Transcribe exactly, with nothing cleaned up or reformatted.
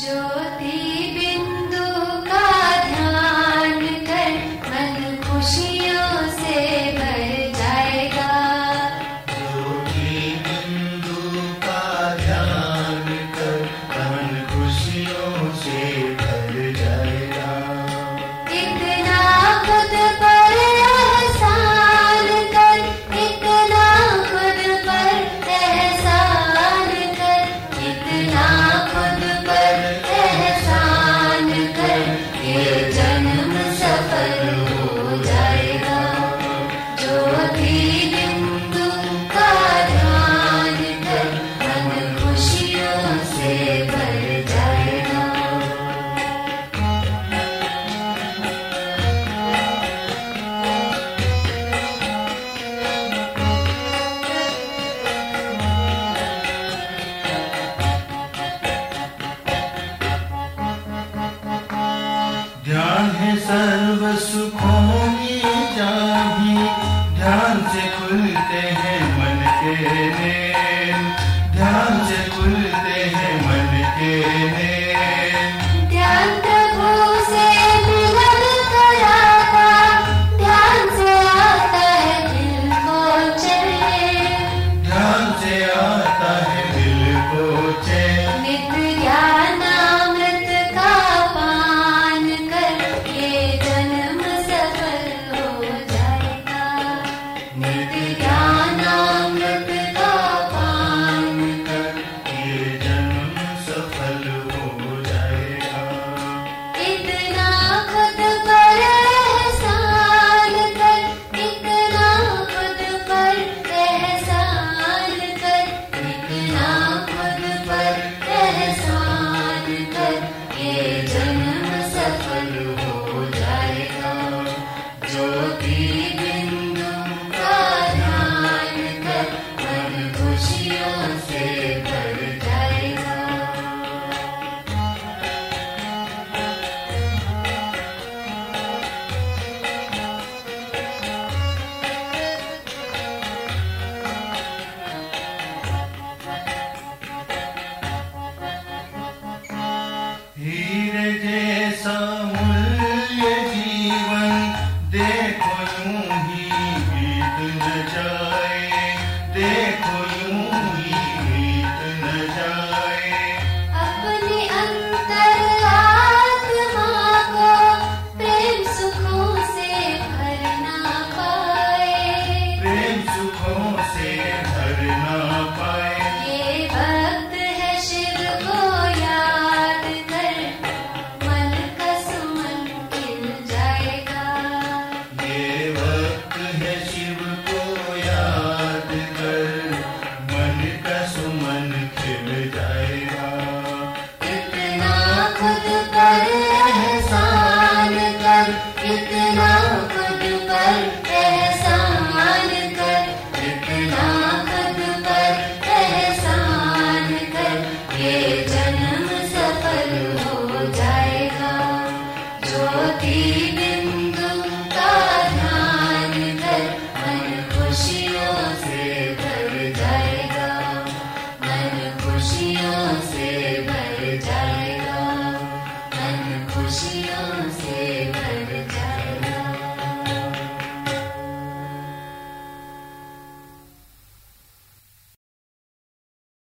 ज्योति बिंदु का ध्यान कर मन खुशियों से भर जाएगा। ज्योति बिंदु का ध्यान कर मन खुशियों से भर जाएगा। इतना खुद पर एहसान कर, इतना खुद पर एहसान कर, इतना खुद पर एहसान कर, ये जन्म सफल हो जाएगा। ज्योति बिंदु का ध्यान कर मन खुशियों से भर जाएगा। ध्यान है सर्व सुखों की चाबी, ध्यान से खुलते हैं मन के नेम, ध्यान से खुलते हैं मन के नेम। ध्यान प्रभु से मिलन कराता, ध्यान से आता है दिल को चैन, ध्यान से आता है दिल को चैन। नित्य ज्ञानामृत का पान कर ये जन्म सफल हो जाएगा। नित्य